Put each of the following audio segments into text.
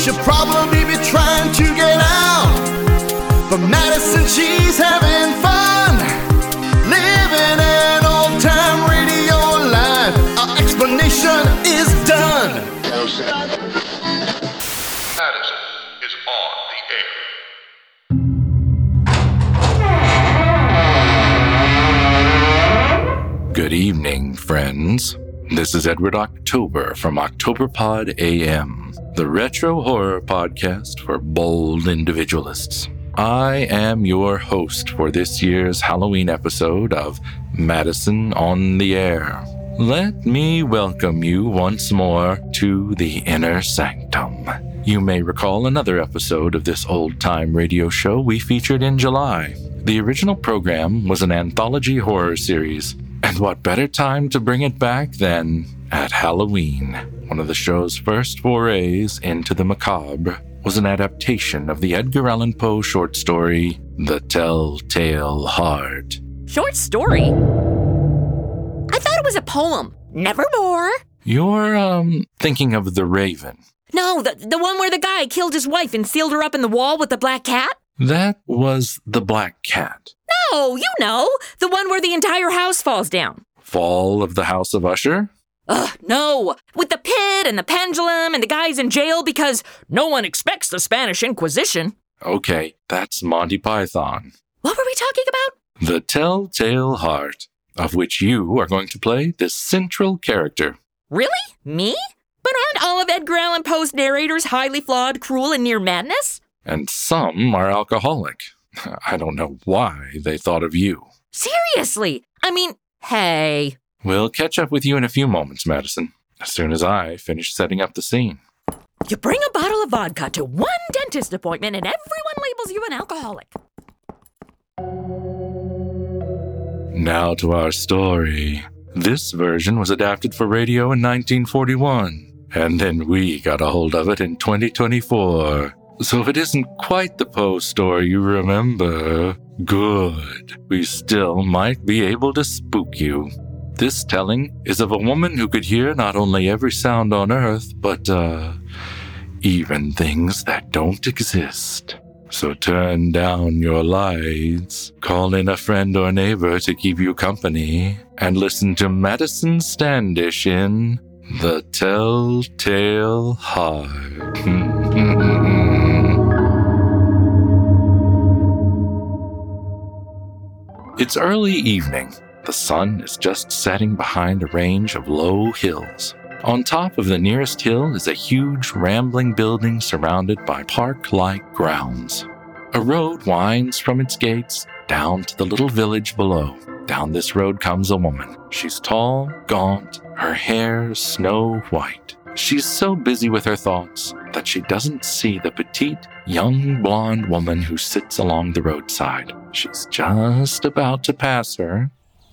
should probably be trying to get out. But Madison, she's having fun, living an old-time radio life. Our explanation is done. Madison is on the air. Good evening, friends. This is Edward October from OctoberPod AM, the retro horror podcast for bold individualists. I am your host for this year's Halloween episode of Madison on the Air. Let me welcome you once more to the Inner Sanctum. You may recall another episode of this old-time radio show we featured in July. The original program was an anthology horror series, and what better time to bring it back than at Halloween? One of the show's first forays into the macabre was an adaptation of the Edgar Allan Poe short story, The Telltale Heart. Short story? I thought it was a poem. Nevermore. You're, thinking of The Raven. No, the one where the guy killed his wife and sealed her up in the wall with the black cat? That was The Black Cat. No, you know, the one where the entire house falls down. Fall of the House of Usher? No, with the pit and the pendulum and the guys in jail because no one expects the Spanish Inquisition. Okay, that's Monty Python. What were we talking about? The Telltale Heart, of which you are going to play this central character. Really? Me? But aren't all of Edgar Allan Poe's narrators highly flawed, cruel, and near madness? And some are alcoholic. I don't know why they thought of you. Seriously? I mean, hey. We'll catch up with you in a few moments, Madison, as soon as I finish setting up the scene. You bring a bottle of vodka to one dentist appointment and everyone labels you an alcoholic. Now to our story. This version was adapted for radio in 1941, and then we got a hold of it in 2024. So if it isn't quite the Poe story you remember, good. We still might be able to spook you. This telling is of a woman who could hear not only every sound on Earth, but, even things that don't exist. So turn down your lights, call in a friend or neighbor to keep you company, and listen to Madison Standish in The Telltale Heart. It's early evening. The sun is just setting behind a range of low hills. On top of the nearest hill is a huge, rambling building surrounded by park-like grounds. A road winds from its gates down to the little village below. Down this road comes a woman. She's tall, gaunt, her hair snow white. She's so busy with her thoughts that she doesn't see the petite, young blonde woman who sits along the roadside. She's just about to pass her.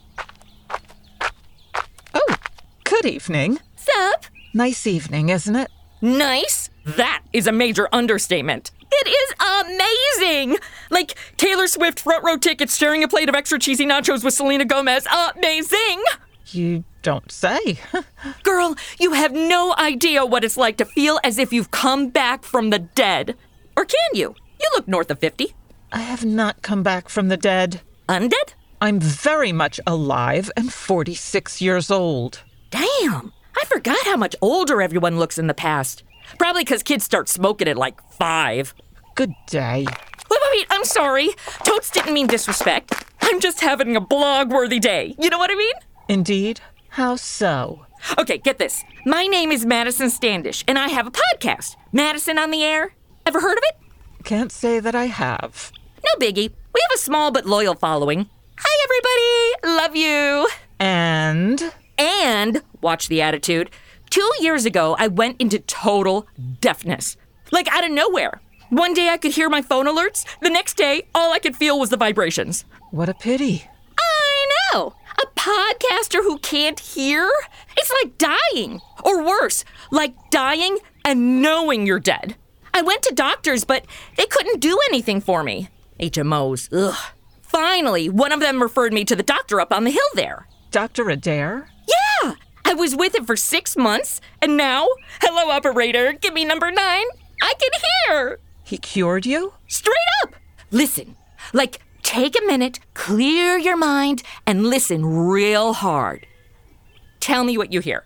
Oh, good evening. Sup? Nice evening, isn't it? Nice? That is a major understatement. It is amazing! Like Taylor Swift front row tickets sharing a plate of extra cheesy nachos with Selena Gomez. Amazing! You don't say. Girl, you have no idea what it's like to feel as if you've come back from the dead. Or can you? You look north of 50. I have not come back from the dead. Undead? I'm very much alive and 46 years old. Damn! I forgot how much older everyone looks in the past. Probably because kids start smoking at like 5. Good day. Wait, I'm sorry. Totes didn't mean disrespect. I'm just having a blog-worthy day. You know what I mean? Indeed. How so? Okay, get this. My name is Madison Standish, and I have a podcast. Madison on the Air. Ever heard of it? Can't say that I have. No biggie. We have a small but loyal following. Hi, everybody. Love you. And, watch the attitude, 2 years ago, I went into total deafness. Like out of nowhere. One day I could hear my phone alerts. The next day, all I could feel was the vibrations. what a pity. I know. A podcaster who can't hear? It's like dying. Or worse, like dying and knowing you're dead. I went to doctors, but they couldn't do anything for me. HMOs, ugh. Finally, one of them referred me to the doctor up on the hill there. Dr. Adair? Yeah, I was with him for 6 months, and now, hello operator, give me number 9. I can hear. He cured you? Straight up. Listen, take a minute, clear your mind, and listen real hard. Tell me what you hear.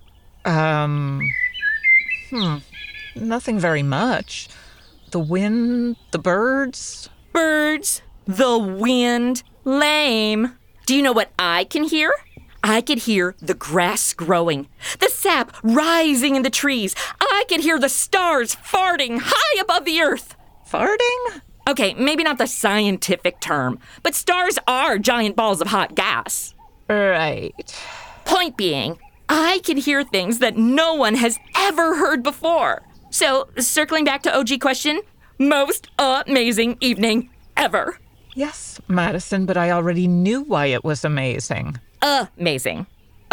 Nothing very much. The wind, the birds. Birds, the wind, lame. Do you know what I can hear? I could hear the grass growing, the sap rising in the trees. I could hear the stars farting high above the earth. Farting? Okay, maybe not the scientific term, but stars are giant balls of hot gas. Right. Point being, I can hear things that no one has ever heard before. So, circling back to OG question, most amazing evening ever. Yes, Madison, but I already knew why it was amazing. Amazing.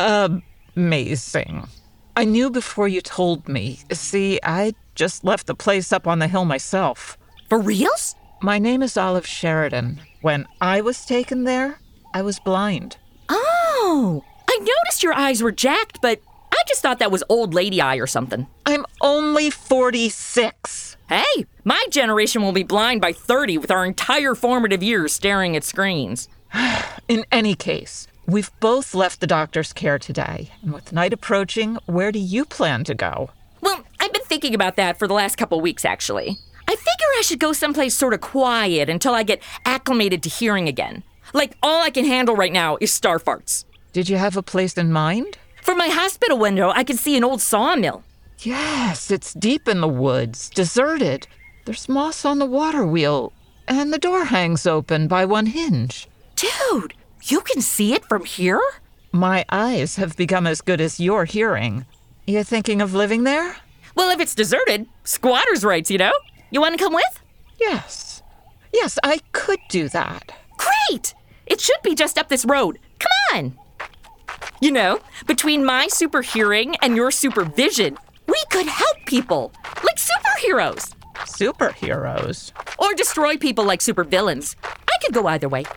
Amazing. I knew before you told me. See, I just left the place up on the hill myself. For reals? My name is Olive Sheridan. When I was taken there, I was blind. Oh, I noticed your eyes were jacked, but I just thought that was old lady eye or something. I'm only 46. Hey, my generation will be blind by 30 with our entire formative years staring at screens. In any case, we've both left the doctor's care today. And with night approaching, where do you plan to go? Well, I've been thinking about that for the last couple weeks, actually. I figure I should go someplace sort of quiet until I get acclimated to hearing again. All I can handle right now is star farts. Did you have a place in mind? From my hospital window, I could see an old sawmill. Yes, it's deep in the woods, deserted. There's moss on the water wheel, and the door hangs open by one hinge. Dude, you can see it from here? My eyes have become as good as your hearing. You thinking of living there? Well, if it's deserted, squatter's rights, you know? You want to come with? Yes. Yes, I could do that. Great! It should be just up this road. Come on! You know, between my super hearing and your super vision, we could help people, like superheroes. Superheroes? Or destroy people like supervillains. I could go either way.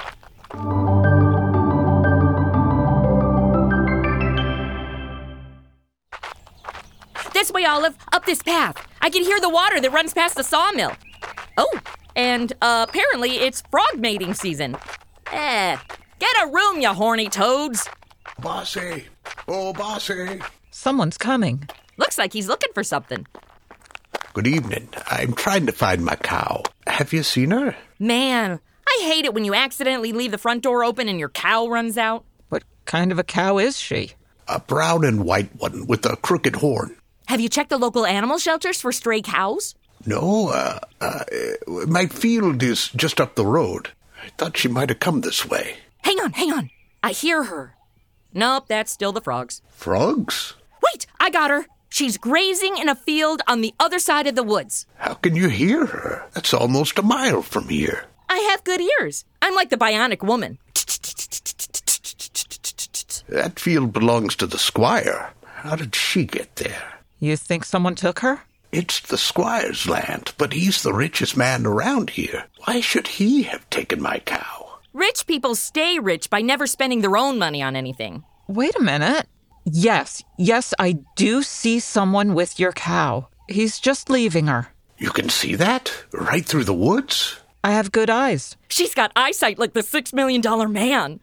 This way, Olive, up this path. I can hear the water that runs past the sawmill. Oh, and apparently it's frog mating season. Get a room, you horny toads. Bossy. Oh, bossy. Someone's coming. Looks like he's looking for something. Good evening. I'm trying to find my cow. Have you seen her? Man, I hate it when you accidentally leave the front door open and your cow runs out. What kind of a cow is she? A brown and white one with a crooked horn. Have you checked the local animal shelters for stray cows? No, my field is just up the road. I thought she might have come this way. Hang on. I hear her. Nope, that's still the frogs. Frogs? Wait, I got her. She's grazing in a field on the other side of the woods. How can you hear her? That's almost a mile from here. I have good ears. I'm like the bionic woman. That field belongs to the squire. How did she get there? You think someone took her? It's the squire's land, but he's the richest man around here. Why should he have taken my cow? Rich people stay rich by never spending their own money on anything. Wait a minute. Yes, I do see someone with your cow. He's just leaving her. You can see that? Right through the woods? I have good eyes. She's got eyesight like the $6 million man.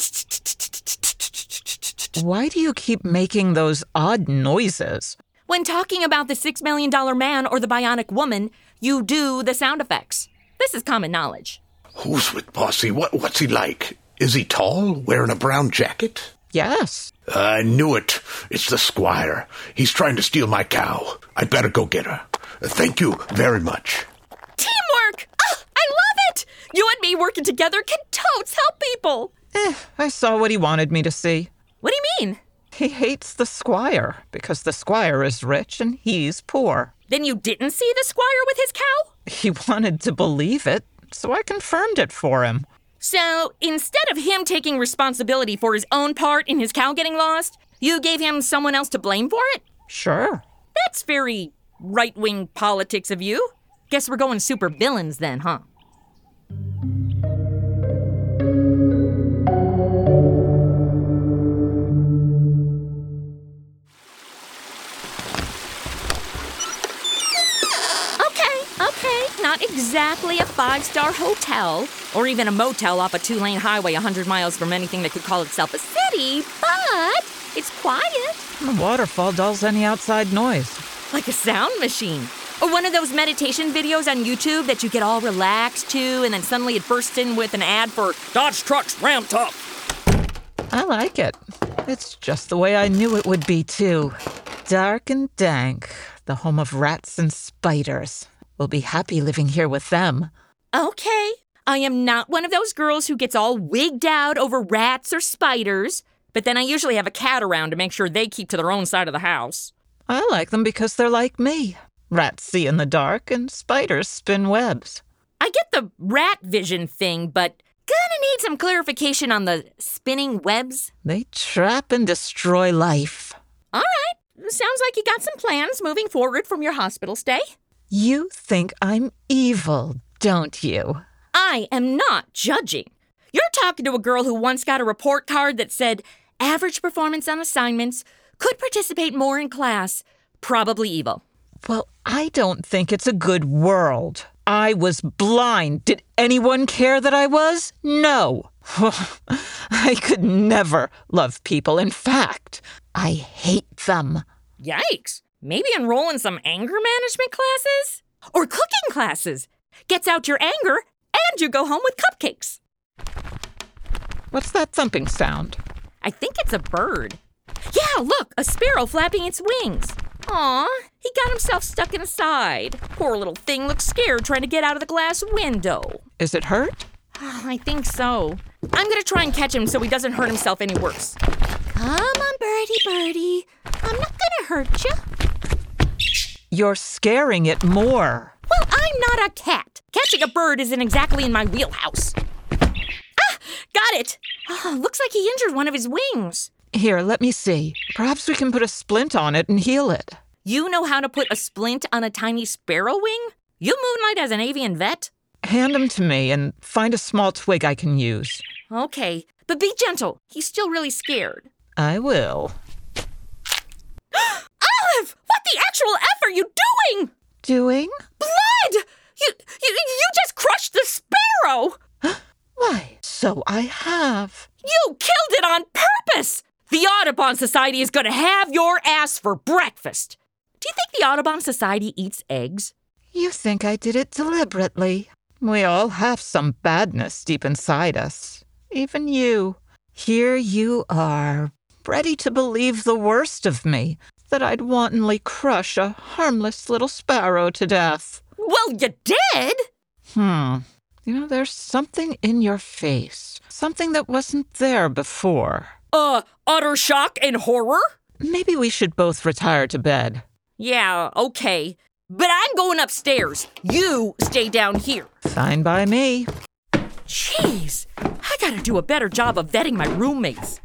Why do you keep making those odd noises? When talking about the $6 million man or the bionic woman, you do the sound effects. This is common knowledge. Who's with Bossy? What's he like? Is he tall, wearing a brown jacket? Yes. I knew it. It's the squire. He's trying to steal my cow. I'd better go get her. Thank you very much. Teamwork! Oh, I love it! You and me working together can totes help people. I saw what he wanted me to see. What do you mean? He hates the squire because the squire is rich and he's poor. Then you didn't see the squire with his cow? He wanted to believe it, so I confirmed it for him. So, instead of him taking responsibility for his own part in his cow getting lost, you gave him someone else to blame for it? Sure. That's very right-wing politics of you. Guess we're going super villains then, huh? Okay, not exactly a 5-star hotel, or even a motel off a 2-lane highway 100 miles from anything that could call itself a city, but it's quiet. The waterfall dulls any outside noise. Like a sound machine. Or one of those meditation videos on YouTube that you get all relaxed to, and then suddenly it bursts in with an ad for Dodge Trucks Ramped Up. I like it. It's just the way I knew it would be, too. Dark and dank, the home of rats and spiders. We'll be happy living here with them. Okay, I am not one of those girls who gets all wigged out over rats or spiders, but then I usually have a cat around to make sure they keep to their own side of the house. I like them because they're like me. Rats see in the dark and spiders spin webs. I get the rat vision thing, but gonna need some clarification on the spinning webs. They trap and destroy life. All right, sounds like you got some plans moving forward from your hospital stay. You think I'm evil, don't you? I am not judging. You're talking to a girl who once got a report card that said average performance on assignments, could participate more in class, probably evil. Well, I don't think it's a good world. I was blind. Did anyone care that I was? No. I could never love people. In fact, I hate them. Yikes. Maybe enroll in some anger management classes? Or cooking classes. Gets out your anger, and you go home with cupcakes. What's that thumping sound? I think it's a bird. Yeah, look, a sparrow flapping its wings. Aw, he got himself stuck in a side. Poor little thing looks scared trying to get out of the glass window. Is it hurt? I think so. I'm gonna try and catch him so he doesn't hurt himself any worse. Come on, birdie, birdie. I'm not gonna hurt you. You're scaring it more. Well, I'm not a cat. Catching a bird isn't exactly in my wheelhouse. Ah, got it. Oh, looks like he injured one of his wings. Here, let me see. Perhaps we can put a splint on it and heal it. You know how to put a splint on a tiny sparrow wing? You moonlight as an avian vet? Hand him to me and find a small twig I can use. Okay, but be gentle. He's still really scared. I will. Olive! What the actual F are you doing? Doing? Blood! You just crushed the sparrow! Why, so I have. You killed it on purpose! The Audubon Society is gonna have your ass for breakfast. Do you think the Audubon Society eats eggs? You think I did it deliberately. We all have some badness deep inside us. Even you. Here you are, ready to believe the worst of me, that I'd wantonly crush a harmless little sparrow to death. Well, you did! You know, there's something in your face. Something that wasn't there before. Utter shock and horror? Maybe we should both retire to bed. Yeah, okay. But I'm going upstairs. You stay down here. Fine by me. Jeez, I gotta do a better job of vetting my roommates.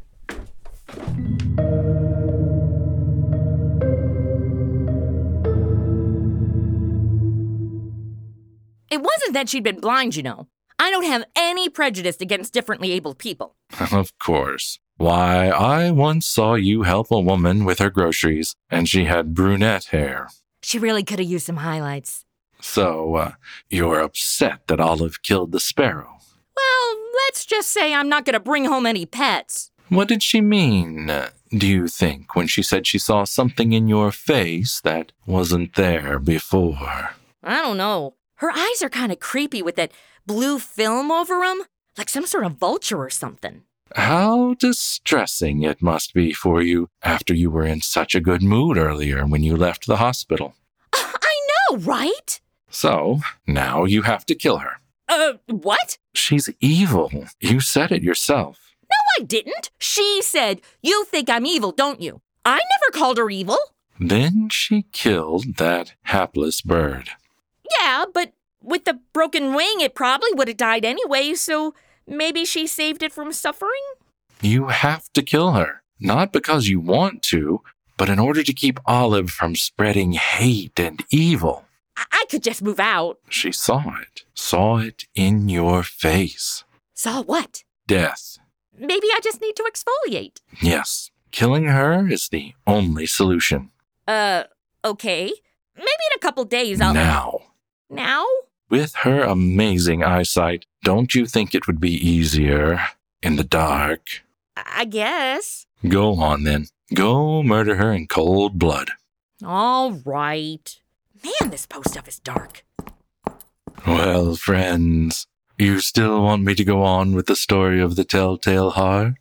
It wasn't that she'd been blind, you know. I don't have any prejudice against differently abled people. Of course. Why, I once saw you help a woman with her groceries, and she had brunette hair. She really could have used some highlights. So, you're upset that Olive killed the sparrow. Well, let's just say I'm not gonna bring home any pets. What did she mean, do you think, when she said she saw something in your face that wasn't there before? I don't know. Her eyes are kind of creepy with that blue film over them, like some sort of vulture or something. How distressing it must be for you after you were in such a good mood earlier when you left the hospital. I know, right? So, now you have to kill her. What? She's evil. You said it yourself. No, I didn't. She said, "You think I'm evil, don't you?" I never called her evil. Then she killed that hapless bird. Yeah, but with the broken wing, it probably would have died anyway, so maybe she saved it from suffering? You have to kill her, not because you want to, but in order to keep Olive from spreading hate and evil. I could just move out. She saw it in your face. Saw what? Death. Maybe I just need to exfoliate. Yes, killing her is the only solution. Okay. Maybe in a couple days I'll... Now. Now? With her amazing eyesight, don't you think it would be easier in the dark? I guess. Go on, then. Go murder her in cold blood. All right. Man, this post stuff is dark. Well, friends, you still want me to go on with the story of the Telltale Heart?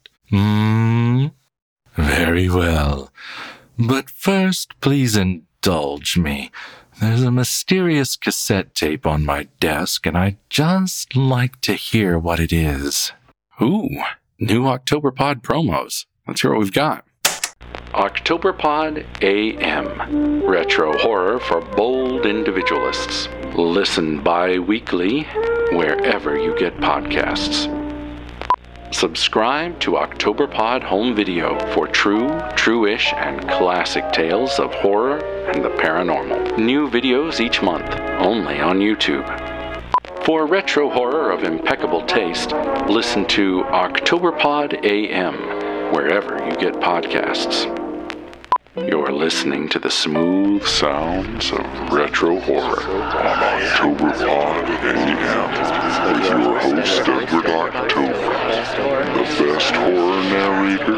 Very well. But first, please indulge me. There's a mysterious cassette tape on my desk, and I'd just like to hear what it is. Ooh, new OctoberPod promos. Let's hear what we've got. OctoberPod AM. Retro horror for bold individualists. Listen bi-weekly wherever you get podcasts. Subscribe to OctoberPod Home Video for true, true-ish, and classic tales of horror and the paranormal. New videos each month, only on YouTube. For retro horror of impeccable taste, listen to OctoberPod AM, wherever you get podcasts. You're listening to the smooth sounds of retro horror on OctoberPod AM with your host, Edward October, the best horror narrator,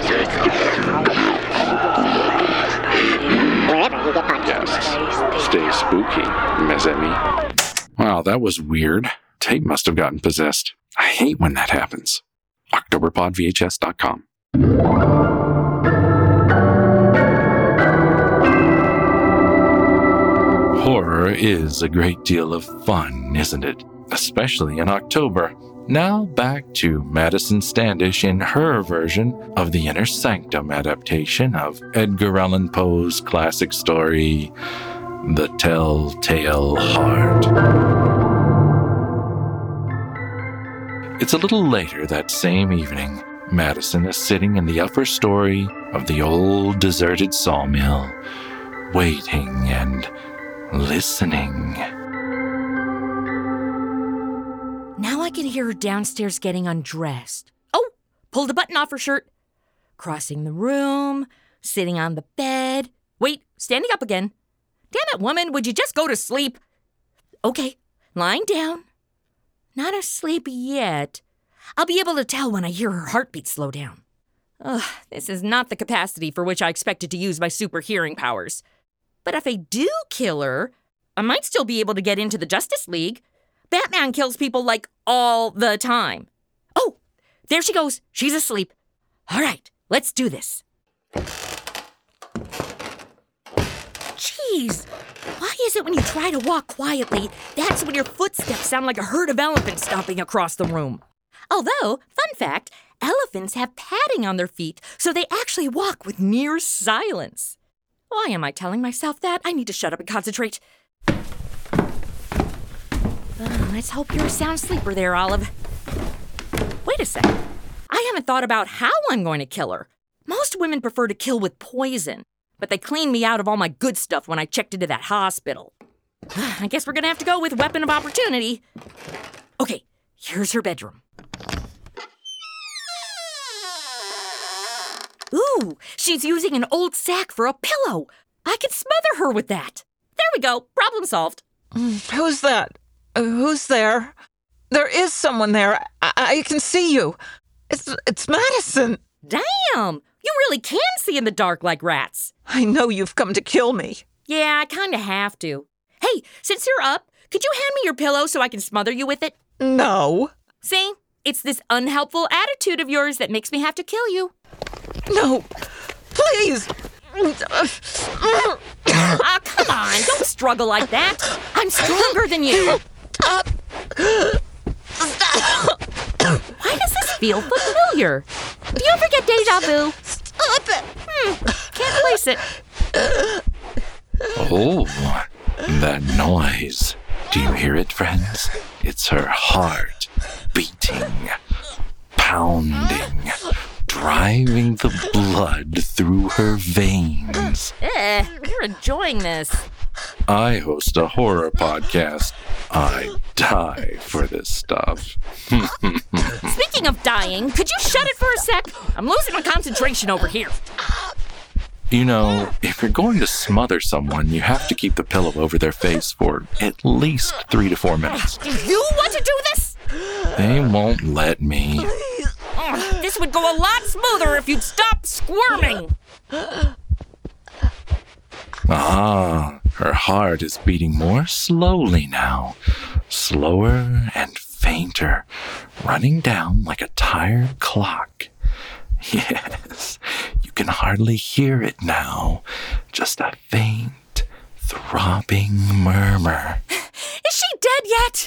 wherever you get podcasts. Stay spooky, mes amis. Wow, that was weird. Tape must have gotten possessed. I hate when that happens. OctoberPodVHS.com. Horror is a great deal of fun, isn't it? Especially in October. Now back to Madison Standish in her version of the Inner Sanctum adaptation of Edgar Allan Poe's classic story, The Telltale Heart. It's a little later that same evening. Madison is sitting in the upper story of the old deserted sawmill, waiting and listening. Now I can hear her downstairs getting undressed. Oh, pulled a button off her shirt. Crossing the room, sitting on the bed. Wait, standing up again. Damn it, woman, would you just go to sleep? Okay, lying down. Not asleep yet. I'll be able to tell when I hear her heartbeat slow down. Ugh, this is not the capacity for which I expected to use my super hearing powers. But if I do kill her, I might still be able to get into the Justice League. Batman kills people like all the time. Oh, there she goes. She's asleep. All right, let's do this. Jeez, why is it when you try to walk quietly, that's when your footsteps sound like a herd of elephants stomping across the room? Although, fun fact, elephants have padding on their feet, so they actually walk with near silence. Why am I telling myself that? I need to shut up and concentrate. Let's hope you're a sound sleeper there, Olive. Wait a second. I haven't thought about how I'm going to kill her. Most women prefer to kill with poison, but they cleaned me out of all my good stuff when I checked into that hospital. I guess we're going to have to go with weapon of opportunity. Okay, here's her bedroom. Ooh, she's using an old sack for a pillow. I can smother her with that. There we go. Problem solved. Who's that? Who's there? There is someone there. I can see you. It's Madison. Damn, you really can see in the dark like rats. I know you've come to kill me. Yeah, I kind of have to. Hey, since you're up, could you hand me your pillow so I can smother you with it? No. See, it's this unhelpful attitude of yours that makes me have to kill you. No, please. Ah, come on, don't struggle like that. I'm stronger than you. Stop. Why does this feel familiar? Do you ever get deja vu? Stop it. Can't place it. Oh, that noise. Do you hear it, friends? It's her heart beating, pounding, driving the blood through her veins. You're enjoying this. I host a horror podcast. I die for this stuff. Speaking of dying, could you shut it for a sec? I'm losing my concentration over here. You know, if you're going to smother someone, you have to keep the pillow over their face for at least 3 to 4 minutes. Do you want to do this? They won't let me. This would go a lot smoother if you'd stop squirming. Ah, her heart is beating more slowly now. Slower and fainter, running down like a tired clock. Yes, you can hardly hear it now. Just a faint, throbbing murmur. Is she dead yet?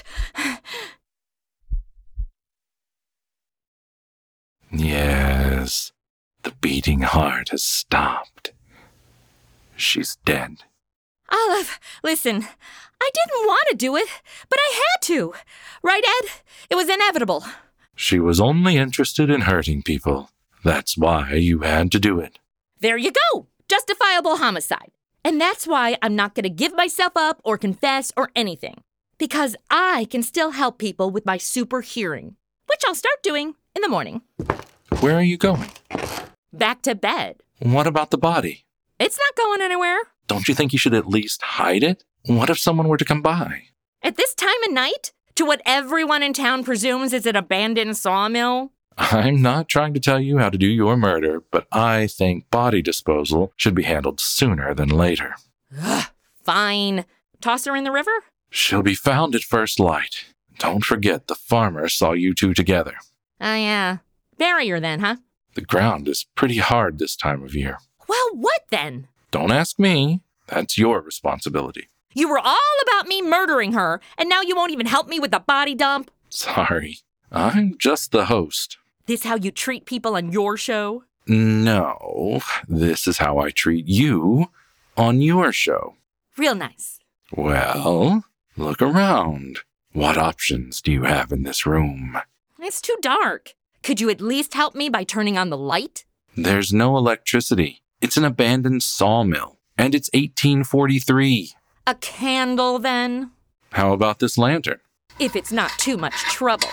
Yes, the beating heart has stopped. She's dead. Olive, listen, I didn't want to do it, but I had to. Right, Ed? It was inevitable. She was only interested in hurting people. That's why you had to do it. There you go. Justifiable homicide. And that's why I'm not going to give myself up or confess or anything. Because I can still help people with my super hearing, which I'll start doing in the morning. Where are you going? Back to bed. What about the body? It's not going anywhere. Don't you think you should at least hide it? What if someone were to come by? At this time of night? To what everyone in town presumes is an abandoned sawmill? I'm not trying to tell you how to do your murder, but I think body disposal should be handled sooner than later. Ugh, fine. Toss her in the river? She'll be found at first light. Don't forget the farmer saw you two together. Oh, yeah. Bury her then, huh? The ground is pretty hard this time of year. Well, what then? Don't ask me. That's your responsibility. You were all about me murdering her, and now you won't even help me with the body dump? Sorry. I'm just the host. This how you treat people on your show? No, this is how I treat you on your show. Real nice. Well, look around. What options do you have in this room? It's too dark. Could you at least help me by turning on the light? There's no electricity. It's an abandoned sawmill, and it's 1843. A candle, then? How about this lantern? If it's not too much trouble.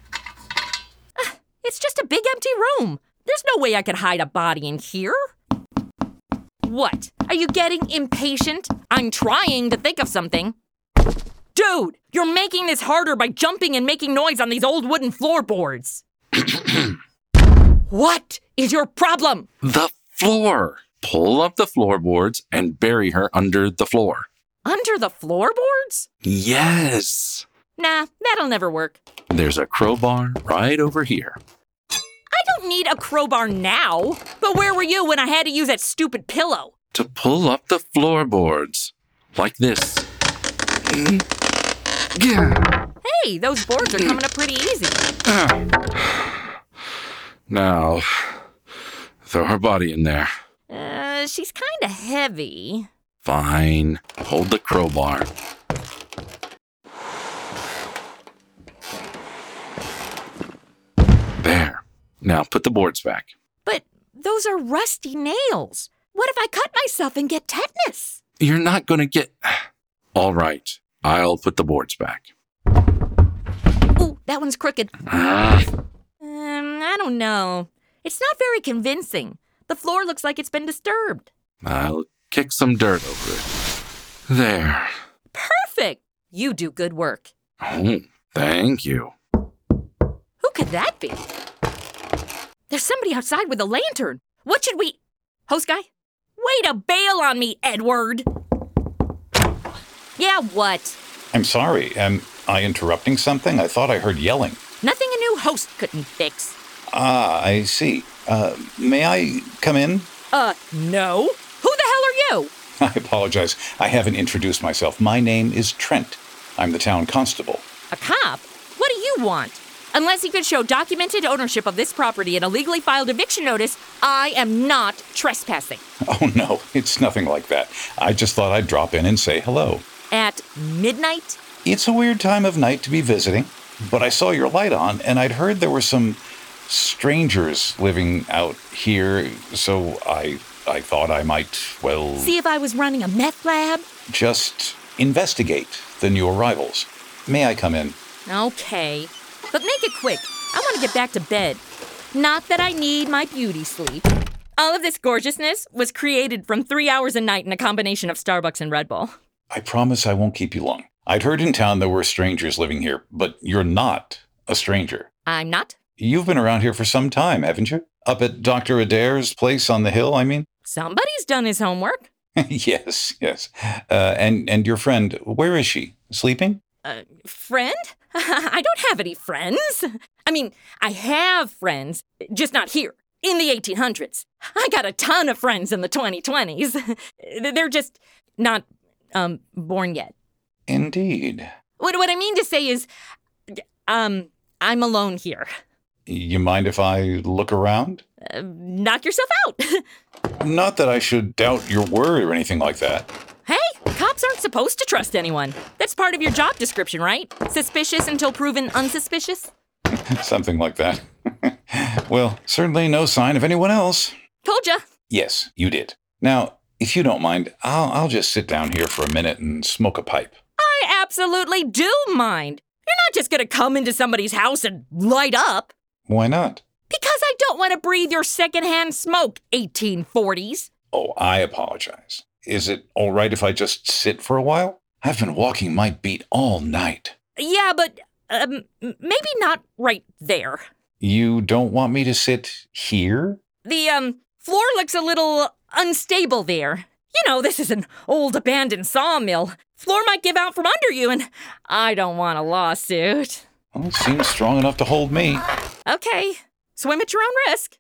It's just a big empty room. There's no way I could hide a body in here. What? Are you getting impatient? I'm trying to think of something. Dude, you're making this harder by jumping and making noise on these old wooden floorboards. What is your problem? The floor. Pull up the floorboards and bury her under the floor. Under the floorboards? Yes. Nah, that'll never work. There's a crowbar right over here. I don't need a crowbar now. But where were you when I had to use that stupid pillow? To pull up the floorboards. Like this. Hey, those boards are coming up pretty easy. Now, throw her body in there. She's kind of heavy. Fine. Hold the crowbar. There. Now put the boards back. But those are rusty nails. What if I cut myself and get tetanus? You're not going to get... All right. I'll put the boards back. Ooh, that one's crooked. I don't know. It's not very convincing. The floor looks like it's been disturbed. I'll kick some dirt over it. There. Perfect. You do good work. Oh, thank you. Who could that be? There's somebody outside with a lantern. What should we... Host guy? Way to bail on me, Edward. Yeah, what? I'm sorry. Am I interrupting something? I thought I heard yelling. Nothing a new host couldn't fix. Ah, I see. May I come in? No. Who the hell are you? I apologize. I haven't introduced myself. My name is Trent. I'm the town constable. A cop? What do you want? Unless you could show documented ownership of this property and a legally filed eviction notice, I am not trespassing. Oh, no, it's nothing like that. I just thought I'd drop in and say hello. At midnight? It's a weird time of night to be visiting, but I saw your light on, and I'd heard there were some strangers living out here, so I thought I might, well... See if I was running a meth lab? Just investigate the new arrivals. May I come in? Okay. But make it quick. I want to get back to bed. Not that I need my beauty sleep. All of this gorgeousness was created from 3 hours a night in a combination of Starbucks and Red Bull. I promise I won't keep you long. I'd heard in town there were strangers living here, but you're not a stranger. I'm not. You've been around here for some time, haven't you? Up at Dr. Adair's place on the hill, I mean? Somebody's done his homework. Yes. And your friend, where is she? Sleeping? Friend? I don't have any friends. I mean, I have friends, just not here, in the 1800s. I got a ton of friends in the 2020s. They're just not, born yet. Indeed. What I mean to say is, I'm alone here. You mind if I look around? Knock yourself out. Not that I should doubt your word or anything like that. Hey, cops aren't supposed to trust anyone. That's part of your job description, right? Suspicious until proven unsuspicious? Something like that. Well, certainly no sign of anyone else. Told ya. Yes, you did. Now, if you don't mind, I'll just sit down here for a minute and smoke a pipe. I absolutely do mind. You're not just gonna come into somebody's house and light up. Why not? Because I don't want to breathe your secondhand smoke, 1840s. Oh, I apologize. Is it all right if I just sit for a while? I've been walking my beat all night. Yeah, but maybe not right there. You don't want me to sit here? The floor looks a little unstable there. You know, this is an old abandoned sawmill. Floor might give out from under you, and I don't want a lawsuit. Well, it seems strong enough to hold me. Okay, swim at your own risk.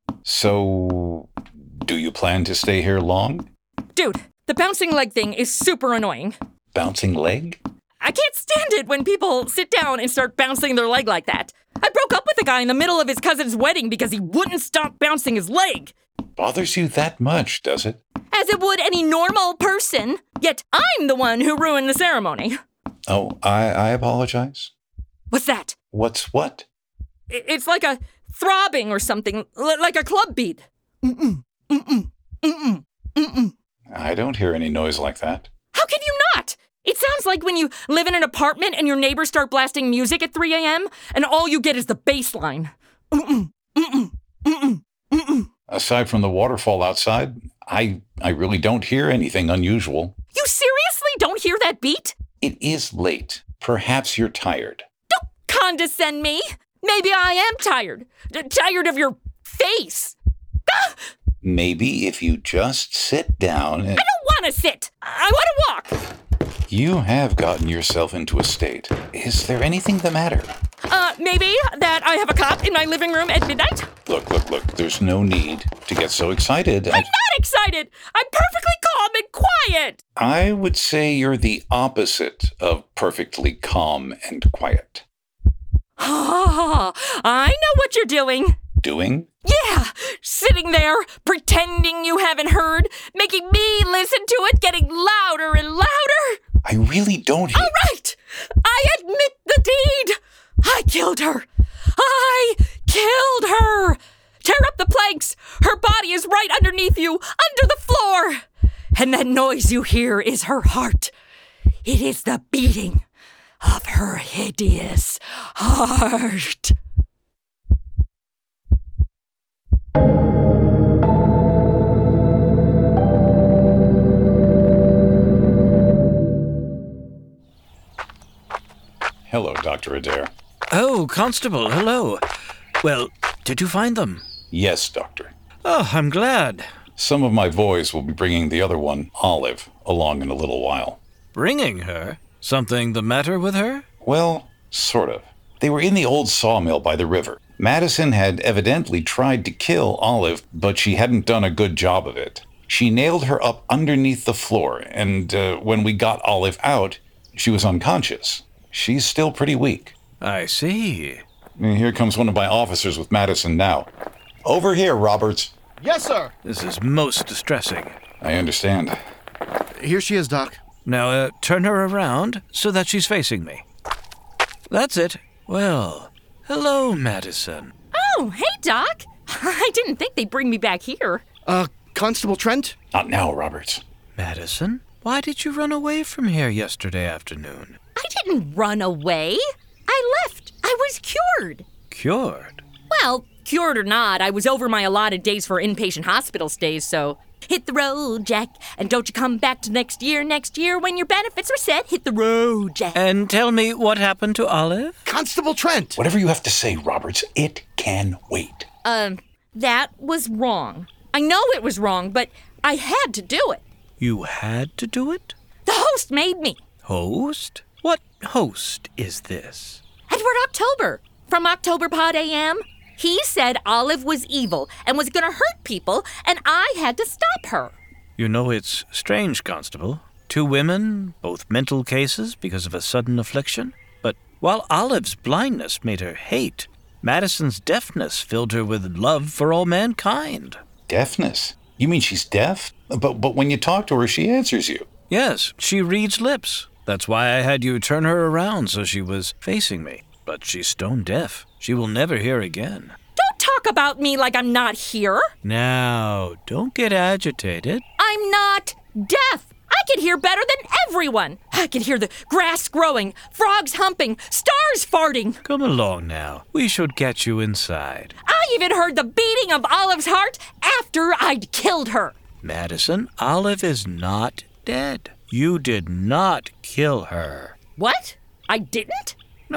So, do you plan to stay here long? Dude, the bouncing leg thing is super annoying. Bouncing leg? I can't stand it when people sit down and start bouncing their leg like that. I broke up with a guy in the middle of his cousin's wedding because he wouldn't stop bouncing his leg. Bothers you that much, does it? As it would any normal person. Yet I'm the one who ruined the ceremony. Oh, I apologize. What's that? What's what? It's like a throbbing or something, like a club beat. I don't hear any noise like that. How can you not? It sounds like when you live in an apartment and your neighbors start blasting music at 3 a.m. and all you get is the bass line. Aside from the waterfall outside, I really don't hear anything unusual. You seriously don't hear that beat? It is late. Perhaps you're tired. Don't condescend me. Maybe I am tired. Tired of your face. Maybe if you just sit down and... I don't want to sit. I want to walk. You have gotten yourself into a state. Is there anything the matter? Maybe that I have a cop in my living room at midnight? Look. There's no need to get so excited. I'm not excited. I'm perfectly calm and quiet. I would say you're the opposite of perfectly calm and quiet. I know what you're doing. Doing? Yeah, sitting there, pretending you haven't heard, making me listen to it, getting louder and louder. I really don't hear... All right, I admit the deed. I killed her. I killed her. Tear up the planks. Her body is right underneath you, under the floor. And that noise you hear is her heart. It is the beating of her hideous heart. Hello, Dr. Adair. Oh, Constable, hello. Well, did you find them? Yes, Doctor. Oh, I'm glad. Some of my boys will be bringing the other one, Olive, along in a little while. Bringing her? Something the matter with her? Well, sort of. They were in the old sawmill by the river. Madison had evidently tried to kill Olive, but she hadn't done a good job of it. She nailed her up underneath the floor, and when we got Olive out, she was unconscious. She's still pretty weak. I see. Here comes one of my officers with Madison now. Over here, Roberts. Yes, sir. This is most distressing. I understand. Here she is, Doc. Now, turn her around so that she's facing me. That's it. Well, hello, Madison. Oh, hey, Doc. I didn't think they'd bring me back here. Constable Trent? Not now, Roberts. Madison, why did you run away from here yesterday afternoon? I didn't run away. I left. I was cured. Cured? Well, Cured or not, I was over my allotted days for inpatient hospital stays, so hit the road, Jack. And don't you come back to next year when your benefits are set. Hit the road, Jack. And tell me what happened to Olive? Constable Trent! Whatever you have to say, Roberts, it can wait. That was wrong. I know it was wrong, but I had to do it. You had to do it? The host made me. Host? What host is this? Edward October from October Pod AM. He said Olive was evil and was going to hurt people, and I had to stop her. You know, it's strange, Constable. 2 women, both mental cases because of a sudden affliction. But while Olive's blindness made her hate, Madison's deafness filled her with love for all mankind. Deafness? You mean she's deaf? But when you talk to her, she answers you. Yes, she reads lips. That's why I had you turn her around so she was facing me. But she's stone deaf. She will never hear again. Don't talk about me like I'm not here. Now, don't get agitated. I'm not deaf. I can hear better than everyone. I can hear the grass growing, frogs humping, stars farting. Come along now. We should get you inside. I even heard the beating of Olive's heart after I'd killed her. Madison, Olive is not dead. You did not kill her. What? I didn't?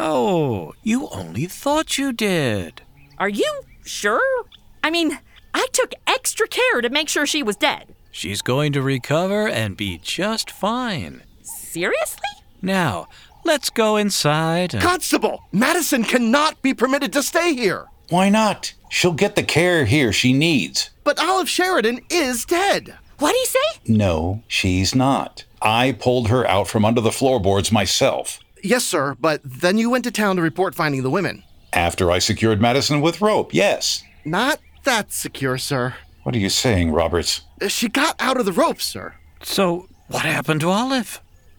No, you only thought you did. Are you sure? I mean, I took extra care to make sure she was dead. She's going to recover and be just fine. Seriously? Now, let's go inside. Constable! Madison cannot be permitted to stay here! Why not? She'll get the care here she needs. But Olive Sheridan is dead! What'd he say? No, she's not. I pulled her out from under the floorboards myself. Yes, sir, but then you went to town to report finding the women. After I secured Madison with rope, yes. Not that secure, sir. What are you saying, Roberts? She got out of the rope, sir. So, what happened to Olive?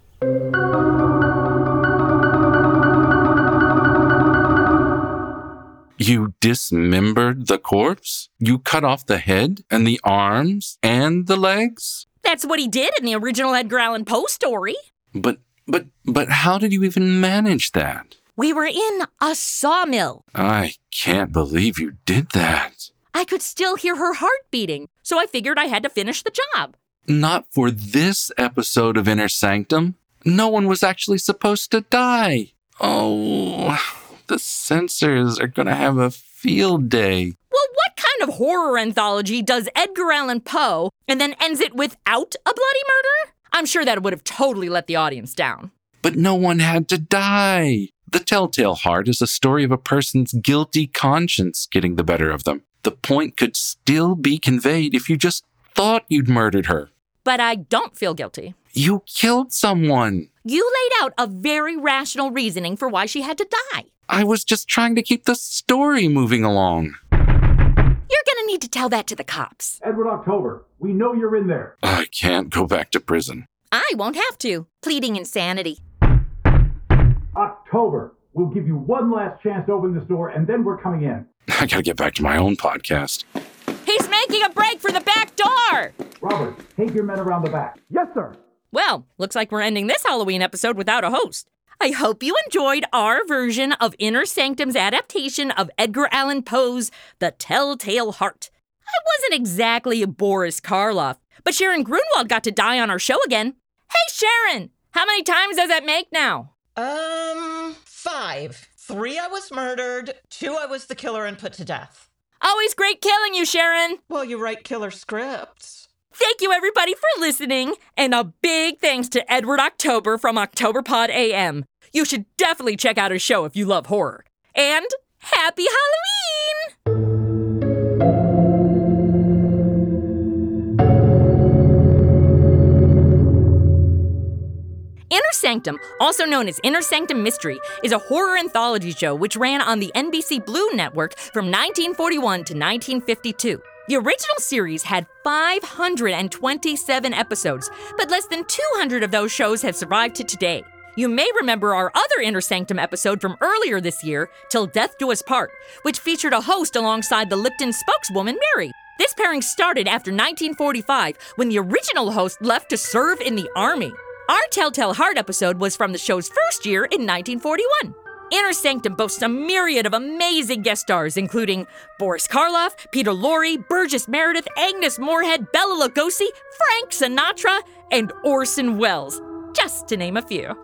You dismembered the corpse? You cut off the head and the arms and the legs? That's what he did in the original Edgar Allan Poe story. But how did you even manage that? We were in a sawmill. I can't believe you did that. I could still hear her heart beating, so I figured I had to finish the job. Not for this episode of Inner Sanctum. No one was actually supposed to die. Oh, the censors are going to have a field day. Well, what kind of horror anthology does Edgar Allan Poe and then ends it without a bloody murder? I'm sure that would have totally let the audience down. But no one had to die. The Telltale Heart is a story of a person's guilty conscience getting the better of them. The point could still be conveyed if you just thought you'd murdered her. But I don't feel guilty. You killed someone. You laid out a very rational reasoning for why she had to die. I was just trying to keep the story moving along. You're gonna need to tell that to the cops. Edward October, we know you're in there. I can't go back to prison. I won't have to. Pleading insanity. October, we'll give you one last chance to open this door, and then we're coming in. I gotta get back to my own podcast. He's making a break for the back door! Robert, take your men around the back. Yes, sir. Well, looks like we're ending this Halloween episode without a host. I hope you enjoyed our version of Inner Sanctum's adaptation of Edgar Allan Poe's The Telltale Heart. I wasn't exactly a Boris Karloff, but Sharon Grunwald got to die on our show again. Hey, Sharon! How many times does that make now? 5. 3 I was murdered, 2 I was the killer and put to death. Always great killing you, Sharon! Well, you write killer scripts. Thank you, everybody, for listening, and a big thanks to Edward October from October Pod AM. You should definitely check out his show if you love horror. And happy Halloween! Inner Sanctum, also known as Inner Sanctum Mystery, is a horror anthology show which ran on the NBC Blue Network from 1941 to 1952. The original series had 527 episodes, but less than 200 of those shows have survived to today. You may remember our other Inner Sanctum episode from earlier this year, Till Death Do Us Part, which featured a host alongside the Lipton spokeswoman, Mary. This pairing started after 1945, when the original host left to serve in the Army. Our Telltale Heart episode was from the show's first year in 1941. Inner Sanctum boasts a myriad of amazing guest stars, including Boris Karloff, Peter Lorre, Burgess Meredith, Agnes Moorehead, Bela Lugosi, Frank Sinatra, and Orson Welles, just to name a few.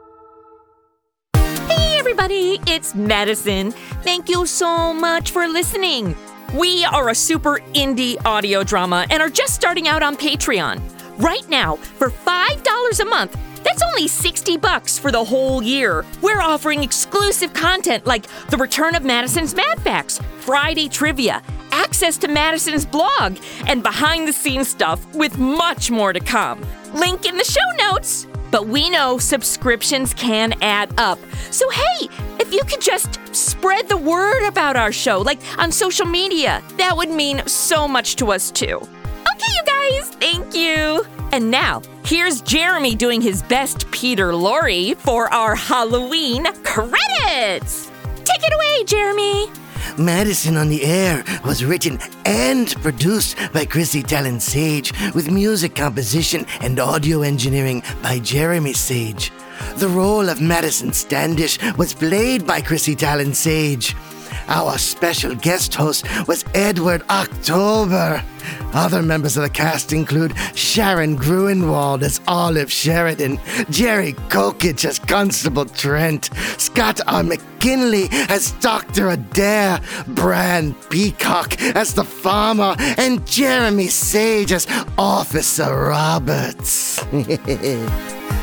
Hey everybody, it's Madison. Thank you so much for listening. We are a super indie audio drama and are just starting out on Patreon. Right now, for $5 a month, that's only $60 for the whole year. We're offering exclusive content like the return of Madison's Mad Facts, Friday Trivia, access to Madison's blog, and behind-the-scenes stuff with much more to come. Link in the show notes. But we know subscriptions can add up. So hey, if you could just spread the word about our show, like on social media, that would mean so much to us too. Okay, you guys, thank you. And now, here's Jeremy doing his best Peter Lorre for our Halloween credits. Take it away, Jeremy. Madison on the Air was written and produced by Chrissy Tallon Sage, with music composition and audio engineering by Jeremy Sage. The role of Madison Standish was played by Chrissy Tallon Sage. Our special guest host was Edward October. Other members of the cast include Sharon Gruenwald as Olive Sheridan, Jerry Kokich as Constable Trent, Scott R. McKinley as Dr. Adair, Bran Peacock as the farmer, and Jeremy Sage as Officer Roberts.